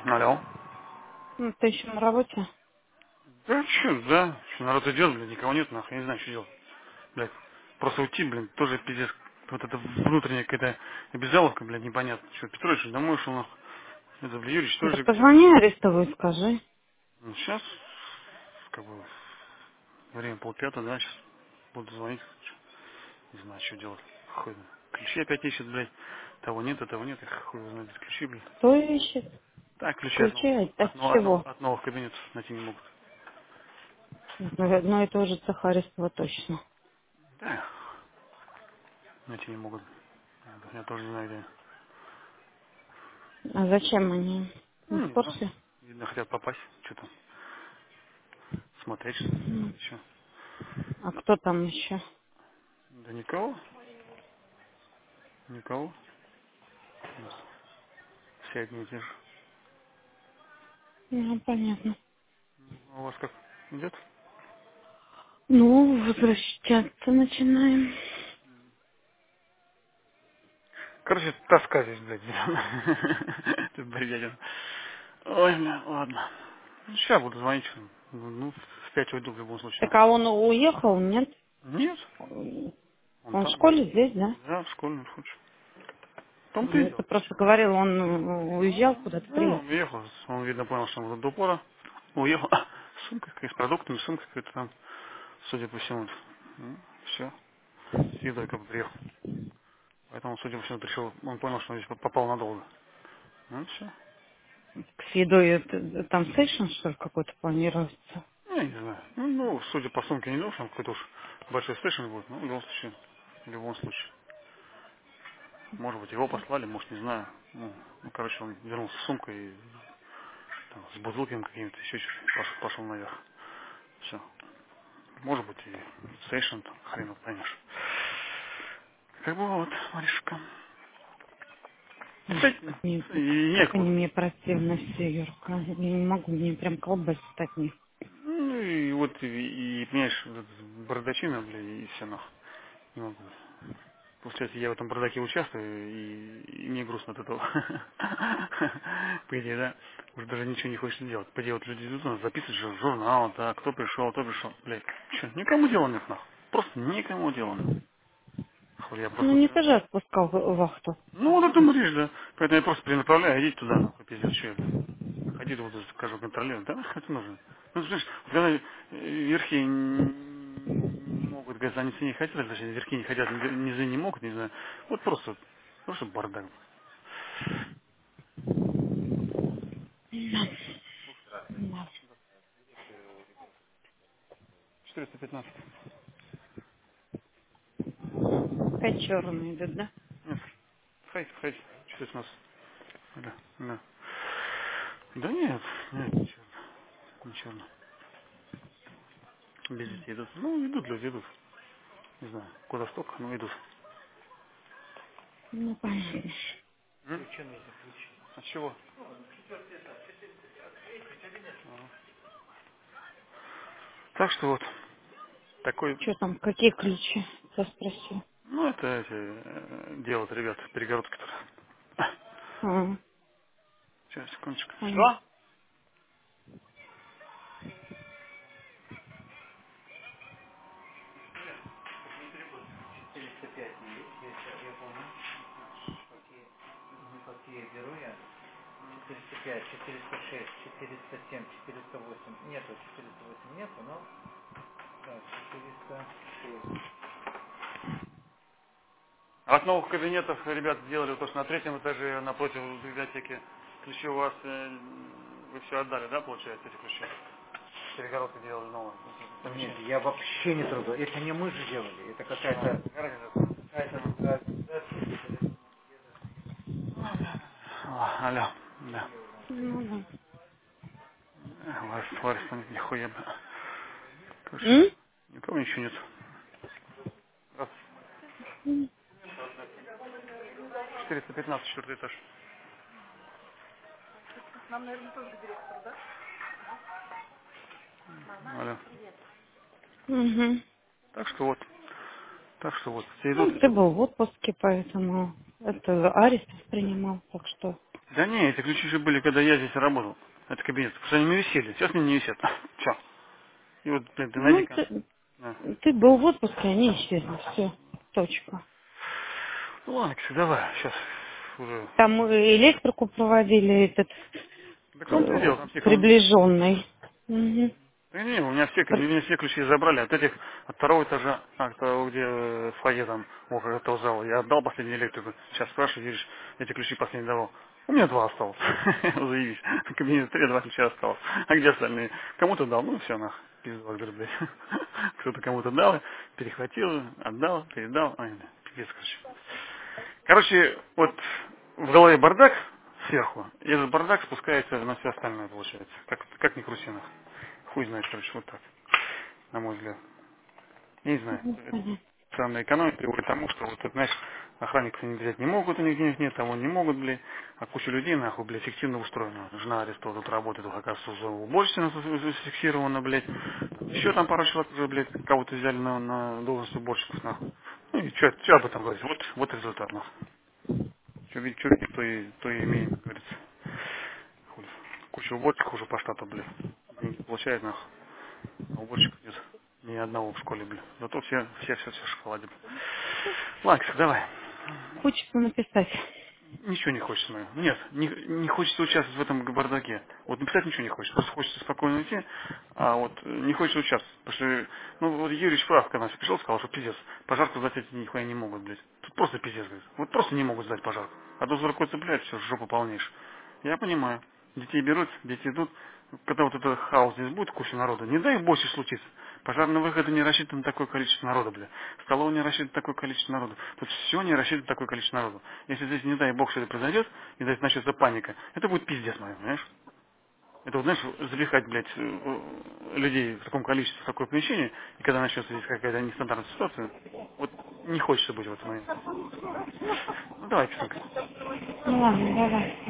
Алло. Ну, ты еще на работе? Да, что, да. Что народ идет, блин, никого нет, нахуй, я не знаю, что делать. Блядь, просто уйти, блин, тоже пиздец. Вот это внутренняя какая-то обязаловка, блядь, непонятно. Что, Петрович домой ушел, нахуй. Это, блядь, Юрич Да тоже где-то. позвони Арестову и скажи. Ну, сейчас, как бы, время полпятого, да, сейчас буду звонить. Не знаю, что делать. Хуй знает. Ключи опять ищет, блядь. Того нет, их хуй его знает, ключи, блядь. Кто ищет? Так, ключи от новых, Ключи от чего? от новых кабинетов найти не могут. Одно и то же цеха Арестова точно. Да, найти не могут. Я тоже не знаю, где. А зачем они? Не Ну, в не знаю. курсе? Видно, хотят попасть. Что там? Смотреть, что ли? Еще. А кто там еще? Да никого. Никого. Все одни и те же. Ну, понятно. А у вас как идет? Ну, возвращаться начинаем. Короче, тоска здесь, блядь. Ты бредятина. Ой, бля, ладно. Ну, сейчас буду звонить. Ну, в 5 уйду в любом случае. Так а он уехал, нет? Нет. Он Он в там. школе здесь, да? Да, в школьном хочешь. В том-то и Ну, дело. ты просто говорил, он уезжал куда-то, Да, он приехал. уехал. Он, видно, понял, что он до упора. Уехал. Сумка какая с продуктами, сумка какая-то там. Судя по всему. Все. С едой как бы приехал. Поэтому, судя по всему, пришел, он понял, что он здесь попал надолго. Ну, все. С едой там сейшн, что ли, какой-то планируется? Я не знаю. Ну, судя по сумке, не думаю, что он какой-то уж большой стейшн будет. Ну, в любом случае. В любом случае. Может быть, его послали, может, не знаю. Короче, он вернулся с сумкой, и, там, с бутылками какими-то, еще чуть пошел наверх. Все. Может быть, и стейшн, там, хрен его поймешь. Как бы вот, Маришка. Ой, Кстати, и как они некуда. мне противны все, Юрка. Я не могу, мне прям колбасит от них. Ну, и вот, понимаешь, вот эта бардачина, бля, и все нахуй. Не могу. Получается, я в этом бардаке участвую, и мне грустно от этого. По идее, да? Уже даже ничего не хочется делать. По идее, вот люди идут, надо записывать же в журнал, да, кто пришел, кто пришел. Блядь, что, никому дела нет, нахуй. Просто никому дела нет. Хуй, я Ну, просто... не ты же отпускал вахту. Ну, вот это мришь, да. Поэтому я просто перенаправляю, идите туда, нахуй, пиздец, что я, блядь. Ходить вот, скажу, контролировать. Да, это нужно. Ну, знаешь, вот когда верхи не могут, говорят, они не хотят, точнее, верхи не хотят, низы не могут, не знаю. Вот просто бардак. Да. 415. Опять черные идут, да? Нет, входите. 415. Да, да. Да нет, нет, ничего, ничего. Без детей идут. Ну, идут люди, идут. Не знаю, куда столько, но идут. Ну, понятно. М? От чего? Так что вот, такой, Что там, какие ключи? Я спросил. ну, это эти, делают ребята, перегородки тут. А, Сейчас, секундочку. понятно. Что? От новых кабинетов ребята сделали то, что на третьем этаже напротив библиотеки. Ключи у вас, вы все отдали, да, получается, эти ключи? Перегородки делали новые. Нет, Помещение. я вообще не трогал. Это не мы же делали. Это А, какая-то другая организация. какая-то другая организация. Алло, да. Ну, да. Ларис, там нихуя, бля. Короче, М? никого ничего нет. Раз, М. 415, четвертый этаж. Алло. Мгм. Так что вот, все идут. Ну, ты был в отпуске, поэтому это Арис принимал, так что. Да не, эти ключи же были, когда я здесь работал. Это кабинет. Потому что они не висели. Сейчас они не висят. Все. И вот, блин, ты Ну, найди-ка. Да. ты был в отпуске, они исчезли. Все. Точка. Ну ладно, Ксюша, давай. Сейчас уже. Там электрику проводили, этот Да в том-то и дело, там все приближенный. Угу. да не, у меня все ключи забрали от этих, от второго этажа, того, где фойе там, около этого зала. Я отдал последний электрику. Сейчас спрашиваю, видишь, эти ключи последний давал. У меня 2 осталось. Заявись. Кабинет 3, 2 ключа осталось. А где остальные? Кому-то дал, ну все, нах. Пиздец, говорю, блядь. Кто-то кому-то дал, перехватил, отдал, передал. Ай, да, пиздец, короче. Короче, вот в голове бардак сверху, и этот бардак спускается на все остальное, получается. Как ни крути нах. Хуй знает, короче, вот так, на мой взгляд. Я не знаю. Странная экономия приводит к тому, что вот, знаешь, охранников они взять не могут, у них денег нет, того не могут, блядь, а куча людей, нахуй, блядь, фиктивно устроена. Жена арестована, тут работает, тут, оказывается, за уборщицей зафиксирована, блядь. Еще там пару человек уже, блядь, кого-то взяли на должность уборщиков, нахуй. Ну и что об этом говорить? Вот результат, нахуй. Что видит, то и имеет, как говорится. Хуй. Куча уборщиков уже по штату, блядь. Деньги получает, нахуй. А уборщиков нет. Ни одного в школе, блядь. Зато все в шоколаде, блядь. Ладно, давай. Хочется написать. Ничего не хочется, наверное. Нет, не хочется участвовать в этом бардаке. Вот написать ничего не хочется. Просто хочется спокойно уйти, а вот не хочется участвовать. Потому что, ну, вот Юрьевич прав, когда пришел, сказал, что пиздец, пожарку сдать эти нихуя не могут, блядь. Тут просто пиздец, говорит. Вот просто не могут сдать пожарку. А то за рукой цепляют, все, жопу полнейшую. Я понимаю. Детей берут, дети идут. Когда вот этот хаос здесь будет, куча народа, не дай бог что случится. Пожарные выходы не рассчитаны на такое количество народа, бля. Столовая не рассчитана на такое количество народа. Тут все не рассчитано на такое количество народа. Если здесь, не дай бог, что это произойдет, и здесь начнется паника, это будет пиздец, мой, понимаешь? Это вот, знаешь, запихать, блядь, людей в таком количестве в такое помещение, и когда начнется здесь какая-то нестандартная ситуация, вот не хочется быть в этом моменте. Ну давай, Ксенка. Ну ладно, давай.